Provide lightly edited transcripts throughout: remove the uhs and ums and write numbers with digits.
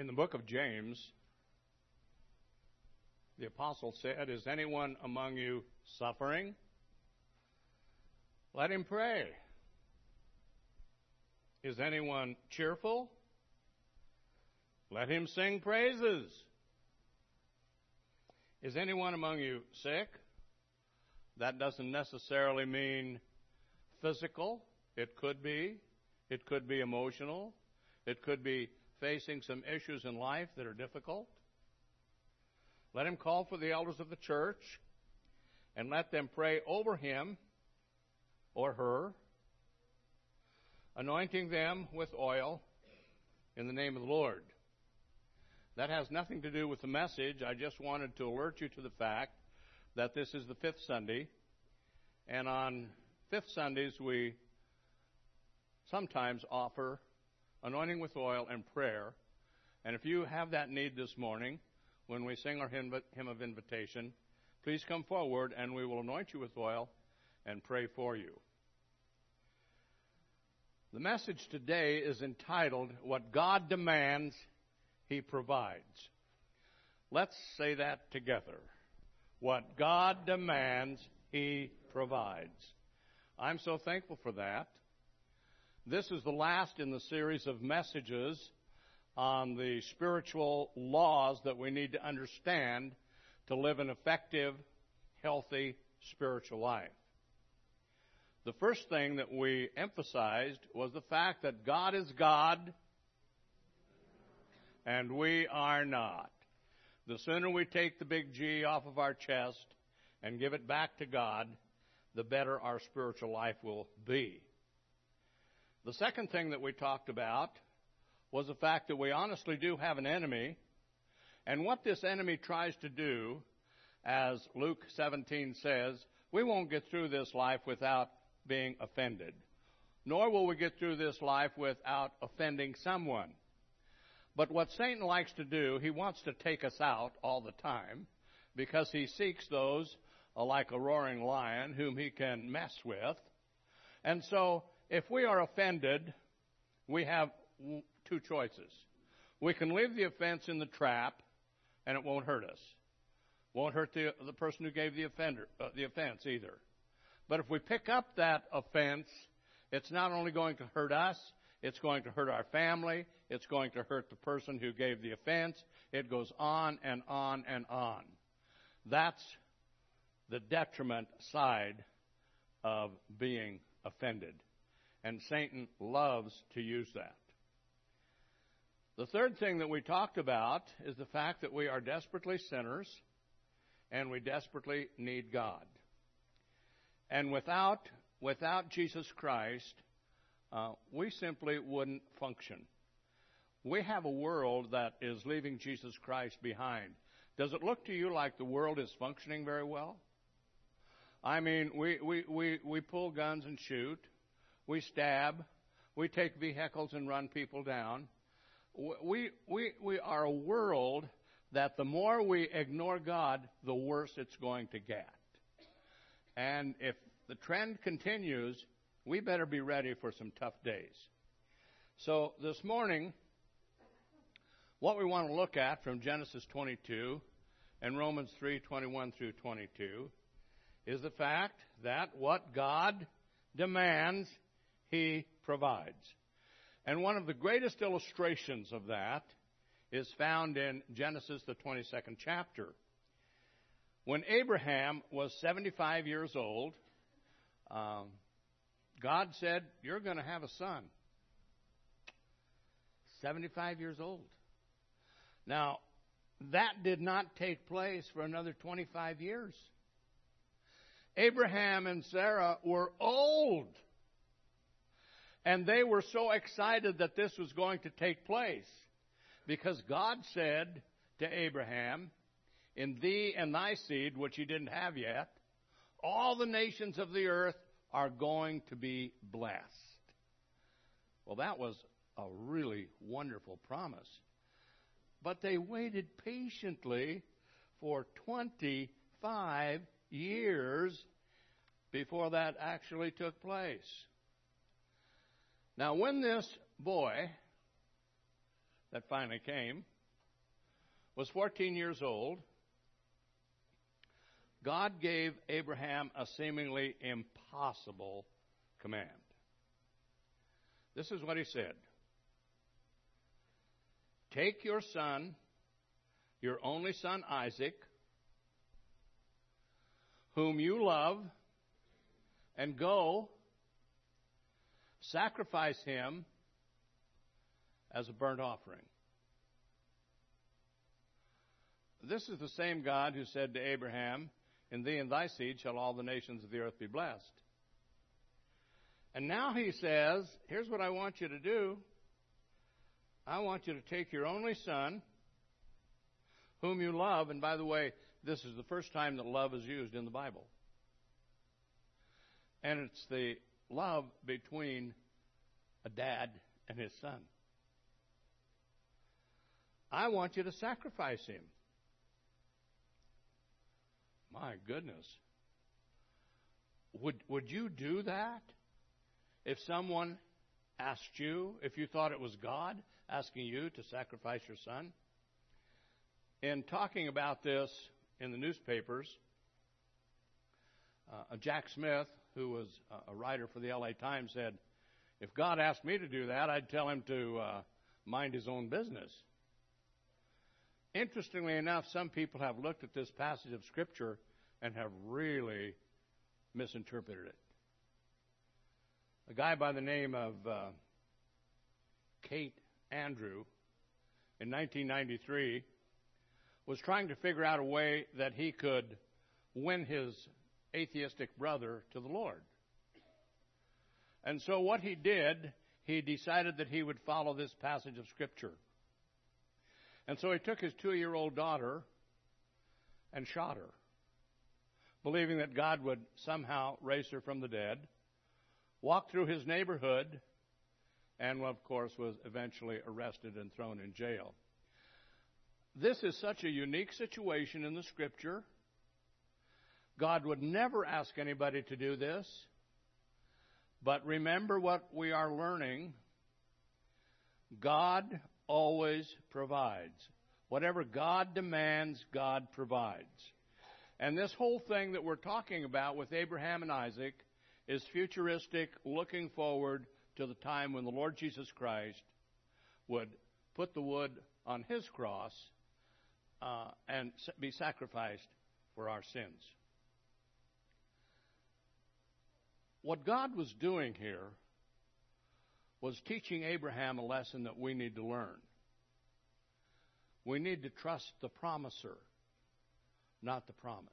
In the book of James, the apostle said, "Is anyone among you suffering? Let him pray. Is anyone cheerful? Let him sing praises. Is anyone among you sick?" That doesn't necessarily mean physical. It could be. It could be emotional. It could be facing some issues in life that are difficult. Let him call for the elders of the church and let them pray over him or her, anointing them with oil in the name of the Lord. That has nothing to do with the message. I just wanted to alert you to the fact that this is the fifth Sunday, and on fifth Sundays we sometimes offer anointing with oil and prayer. And if you have that need this morning, when we sing our hymn of invitation, please come forward and we will anoint you with oil and pray for you. The message today is entitled, "What God Demands, He Provides." Let's say that together. What God demands, He provides. I'm so thankful for that. This is the last in the series of messages on the spiritual laws that we need to understand to live an effective, healthy spiritual life. The first thing that we emphasized was the fact that God is God and we are not. The sooner we take the big G off of our chest and give it back to God, the better our spiritual life will be. The second thing that we talked about was the fact that we honestly do have an enemy, and what this enemy tries to do, as Luke 17 says, we won't get through this life without being offended, nor will we get through this life without offending someone. But what Satan likes to do, he wants to take us out all the time because he seeks those like a roaring lion whom he can mess with. And so if we are offended, we have two choices. We can leave the offense in the trap and it won't hurt us. Won't hurt the person who gave the offense either. But if we pick up that offense, it's not only going to hurt us, it's going to hurt our family. It's going to hurt the person who gave the offense. It goes on and on and on. That's the detriment side of being offended. And Satan loves to use that. The third thing that we talked about is the fact that we are desperately sinners and we desperately need God. And without Jesus Christ, we simply wouldn't function. We have a world that is leaving Jesus Christ behind. Does it look to you like the world is functioning very well? I mean, we pull guns and shoot. We stab. We take vehicles and run people down. We are a world that the more we ignore God, the worse it's going to get. And if the trend continues, we better be ready for some tough days. So this morning, what we want to look at from Genesis 22 and Romans 3:21 through 22 is the fact that what God demands, He provides. And one of the greatest illustrations of that is found in Genesis, the 22nd chapter. When Abraham was 75 years old, God said, "You're going to have a son." 75 years old. Now, that did not take place for another 25 years. Abraham and Sarah were old. And they were so excited that this was going to take place because God said to Abraham, "In thee and thy seed," which he didn't have yet, "all the nations of the earth are going to be blessed." Well, that was a really wonderful promise. But they waited patiently for 25 years before that actually took place. Now, when this boy that finally came was 14 years old, God gave Abraham a seemingly impossible command. This is what he said. Take your son, your only son Isaac, whom you love, and go sacrifice him as a burnt offering. This is the same God who said to Abraham, in thee and thy seed shall all the nations of the earth be blessed. And now he says, here's what I want you to do. I want you to take your only son, whom you love, and by the way, this is the first time that love is used in the Bible. And it's the love between a dad and his son. I want you to sacrifice him. My goodness. Would you do that if someone asked you, if you thought it was God asking you to sacrifice your son? In talking about this in the newspapers, Jack Smith, who was a writer for the L.A. Times, said, if God asked me to do that, I'd tell him to mind his own business. Interestingly enough, some people have looked at this passage of Scripture and have really misinterpreted it. A guy by the name of Kate Andrew, in 1993, was trying to figure out a way that he could win his atheistic brother to the Lord. And so what he did, he decided that he would follow this passage of Scripture. And so he took his 2-year-old daughter and shot her, believing that God would somehow raise her from the dead, walked through his neighborhood, and, of course, was eventually arrested and thrown in jail. This is such a unique situation in the Scripture. God would never ask anybody to do this. But remember what we are learning. God always provides. Whatever God demands, God provides. And this whole thing that we're talking about with Abraham and Isaac is futuristic, looking forward to the time when the Lord Jesus Christ would put the wood on his cross and be sacrificed for our sins. What God was doing here was teaching Abraham a lesson that we need to learn. We need to trust the promiser, not the promise.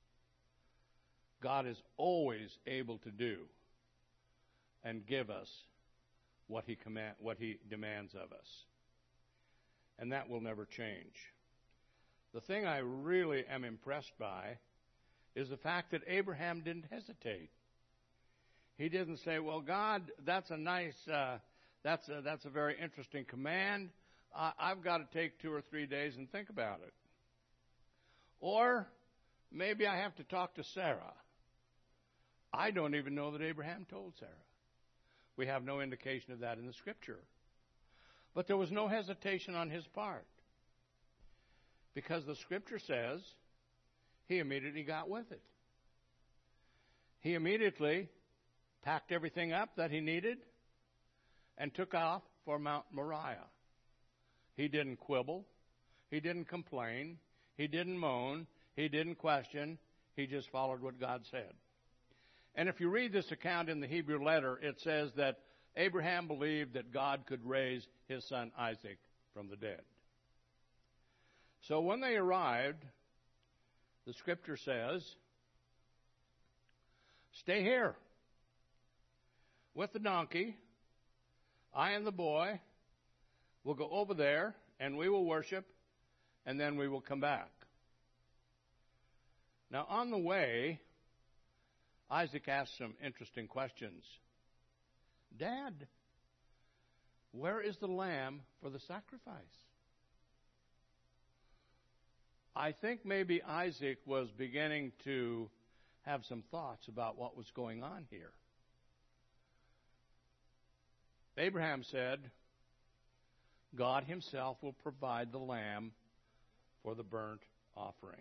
God is always able to do and give us what he demands of us. And that will never change. The thing I really am impressed by is the fact that Abraham didn't hesitate. He didn't say, well, God, that's a nice, that's a very interesting command. I've got to take 2 or 3 days and think about it. Or maybe I have to talk to Sarah. I don't even know that Abraham told Sarah. We have no indication of that in the Scripture. But there was no hesitation on his part. Because the Scripture says he immediately got with it. He immediately packed everything up that he needed and took off for Mount Moriah. He didn't quibble. He didn't complain. He didn't moan. He didn't question. He just followed what God said. And if you read this account in the Hebrew letter, it says that Abraham believed that God could raise his son Isaac from the dead. So when they arrived, the Scripture says, stay here with the donkey. I and the boy will go over there and we will worship and then we will come back. Now on the way, Isaac asked some interesting questions. Dad, where is the lamb for the sacrifice? I think maybe Isaac was beginning to have some thoughts about what was going on here. Abraham said, God himself will provide the lamb for the burnt offering.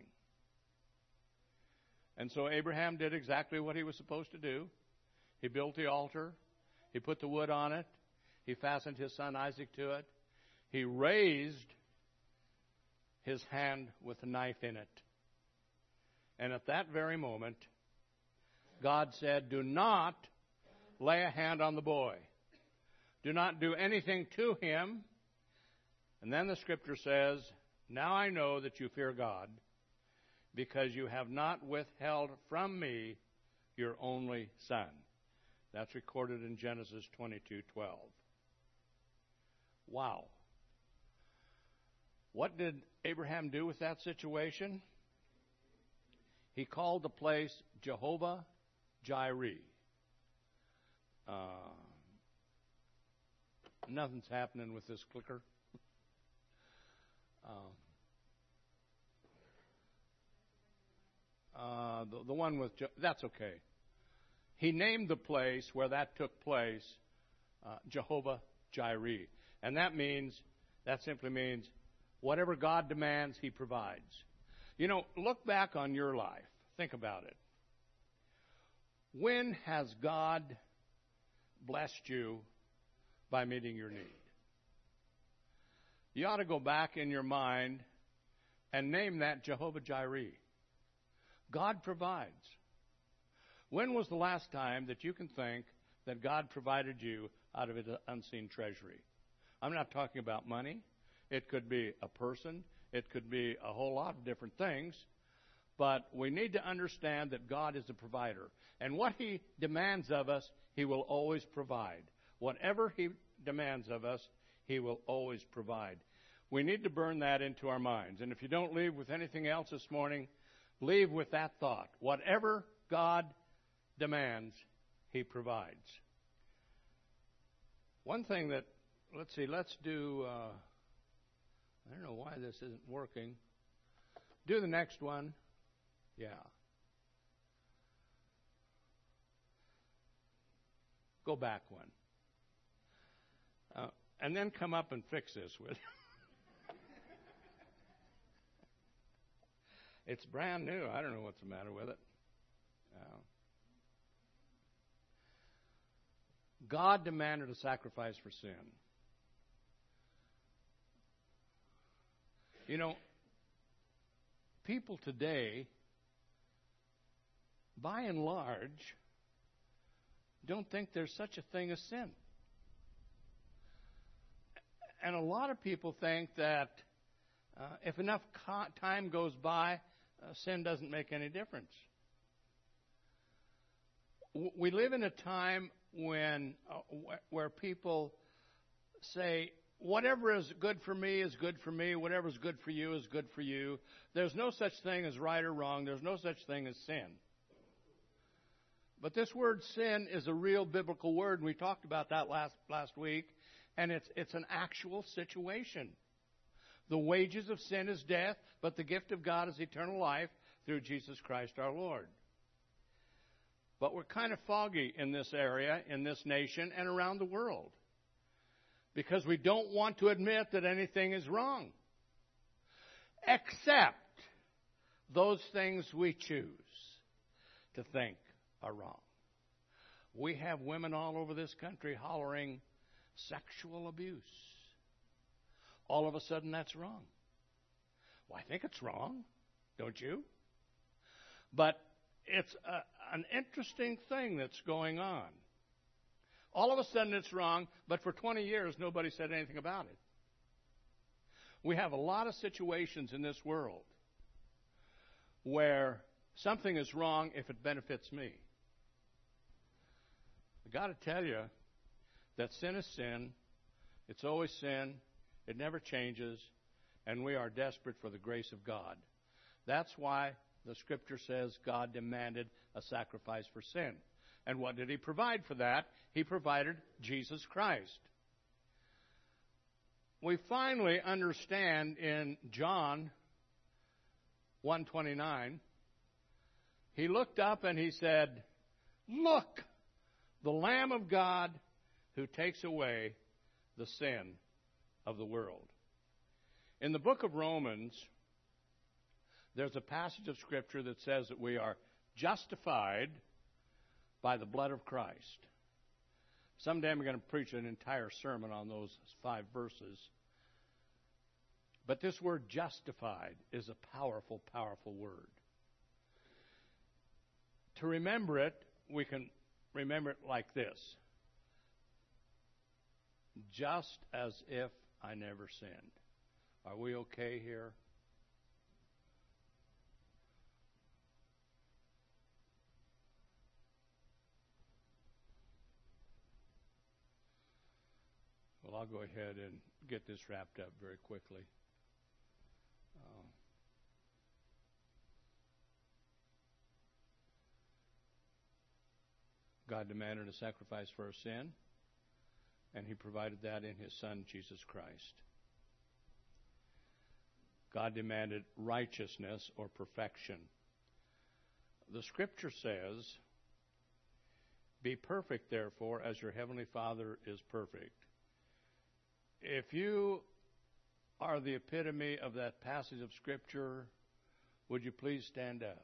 And so Abraham did exactly what he was supposed to do. He built the altar. He put the wood on it. He fastened his son Isaac to it. He raised his hand with a knife in it. And at that very moment, God said, do not lay a hand on the boy. Do not do anything to him. And then the scripture says, now I know that you fear God, because you have not withheld from me your only son. That's recorded in Genesis 22:12. Wow. What did Abraham do with that situation? He called the place Jehovah Jireh. Nothing's happening with this clicker. The one with, that's okay. He named the place where that took place Jehovah Jireh. And that simply means whatever God demands, He provides. You know, look back on your life. Think about it. When has God blessed you by meeting your need? You ought to go back in your mind and name that Jehovah Jireh. God provides. When was the last time that you can think that God provided you out of His unseen treasury? I'm not talking about money. It could be a person. It could be a whole lot of different things. But we need to understand that God is a provider. And what He demands of us, He will always provide. Whatever He demands of us, He will always provide. We need to burn that into our minds. And if you don't leave with anything else this morning, leave with that thought. Whatever God demands, He provides. One thing that, let's do, I don't know why this isn't working. Do the next one. Yeah. Go back one. And then come up and fix this with you. It's brand new. I don't know what's the matter with it. God demanded a sacrifice for sin. You know, people today, by and large, don't think there's such a thing as sin. And a lot of people think that if enough time goes by, sin doesn't make any difference. We live in a time where people say, whatever is good for me is good for me. Whatever is good for you is good for you. There's no such thing as right or wrong. There's no such thing as sin. But this word sin is a real biblical word, and we talked about that last week, and it's an actual situation. The wages of sin is death, but the gift of God is eternal life through Jesus Christ our Lord. But we're kind of foggy in this area, in this nation, and around the world, because we don't want to admit that anything is wrong, except those things we choose to think are wrong. We have women all over this country hollering sexual abuse. All of a sudden, that's wrong. Well, I think it's wrong, don't you? But it's an interesting thing that's going on. All of a sudden, it's wrong, but for 20 years, nobody said anything about it. We have a lot of situations in this world where something is wrong if it benefits me. I've got to tell you that sin is sin. It's always sin. It never changes. And we are desperate for the grace of God. That's why the Scripture says God demanded a sacrifice for sin. And what did He provide for that? He provided Jesus Christ. We finally understand in John 1:29, He looked up and He said, "Look, the Lamb of God who takes away the sin of the world." In the book of Romans, There's a passage of Scripture that says that we are justified by the blood of Christ. Someday I'm going to preach an entire sermon on those 5 verses. But this word justified is a powerful, powerful word. To remember it, we can remember it like this. Just as if I never sinned. Are we okay here? Well, I'll go ahead and get this wrapped up very quickly. God demanded a sacrifice for our sin, and He provided that in His Son, Jesus Christ. God demanded righteousness or perfection. The Scripture says, "Be perfect, therefore, as your heavenly Father is perfect." If you are the epitome of that passage of Scripture, would you please stand up?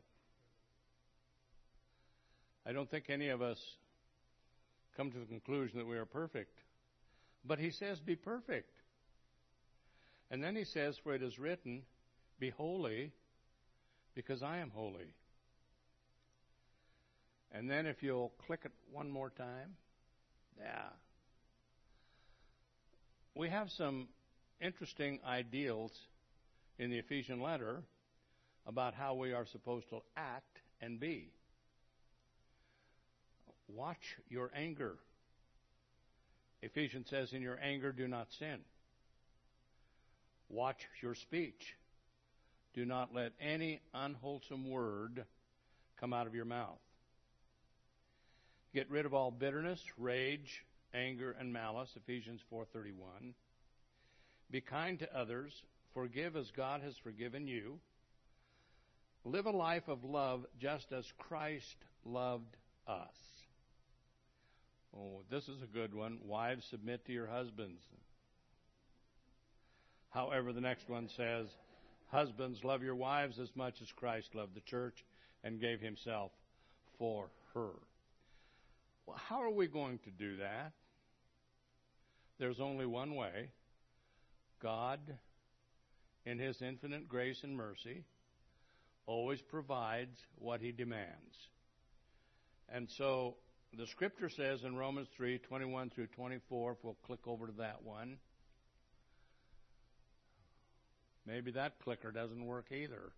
I don't think any of us come to the conclusion that we are perfect. But He says, be perfect. And then He says, for it is written, be holy, because I am holy. And then if you'll click it one more time. Yeah. We have some interesting ideals in the Ephesian letter about how we are supposed to act and be. Watch your anger. Ephesians says, in your anger, do not sin. Watch your speech. Do not let any unwholesome word come out of your mouth. Get rid of all bitterness, rage, anger, and malice, Ephesians 4:31. Be kind to others. Forgive as God has forgiven you. Live a life of love just as Christ loved us. Oh, this is a good one. Wives, submit to your husbands. However, the next one says, husbands, love your wives as much as Christ loved the church and gave Himself for her. Well, how are we going to do that? There's only one way. God, in His infinite grace and mercy, always provides what He demands. And so the Scripture says in Romans 3:21 through 24, if we'll click over to that one. Maybe that clicker doesn't work either.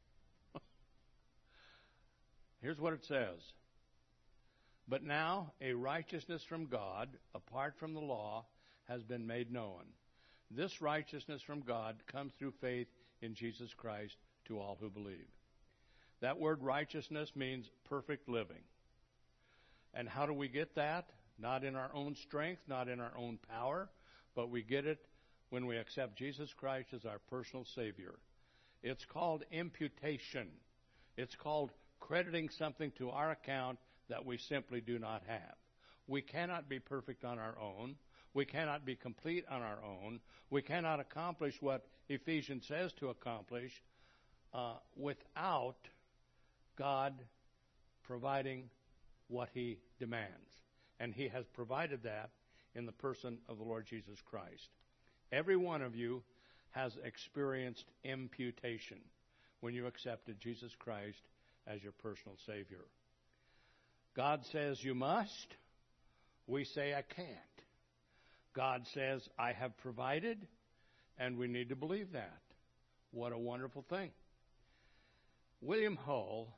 Here's what it says. But now a righteousness from God, apart from the law, has been made known. This righteousness from God comes through faith in Jesus Christ to all who believe. That word righteousness means perfect living. And how do we get that? Not in our own strength, not in our own power, but we get it when we accept Jesus Christ as our personal Savior. It's called imputation. It's called crediting something to our account that we simply do not have. We cannot be perfect on our own. We cannot be complete on our own. We cannot accomplish what Ephesians says to accomplish without God providing what He demands. And He has provided that in the person of the Lord Jesus Christ. Every one of you has experienced imputation when you accepted Jesus Christ as your personal Savior. God says you must. We say I can't. God says I have provided, and we need to believe that. What a wonderful thing. William Hull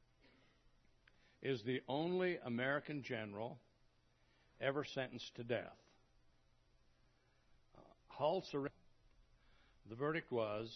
is the only American general ever sentenced to death. Hull surrendered. The verdict was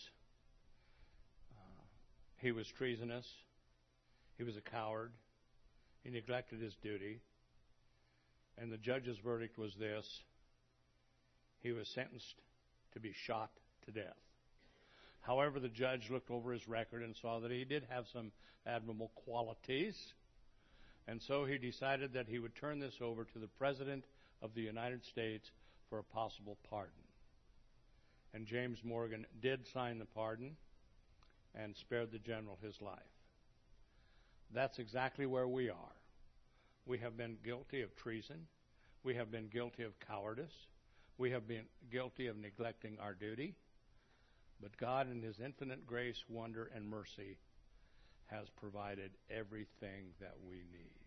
he was treasonous, he was a coward, he neglected his duty, and the judge's verdict was this: he was sentenced to be shot to death. However, the judge looked over his record and saw that he did have some admirable qualities, and so he decided that he would turn this over to the President of the United States for a possible pardon. And James Morgan did sign the pardon, and spared the general his life. That's exactly where we are. We have been guilty of treason. We have been guilty of cowardice. We have been guilty of neglecting our duty. But God, in His infinite grace, wonder, and mercy, has provided everything that we need.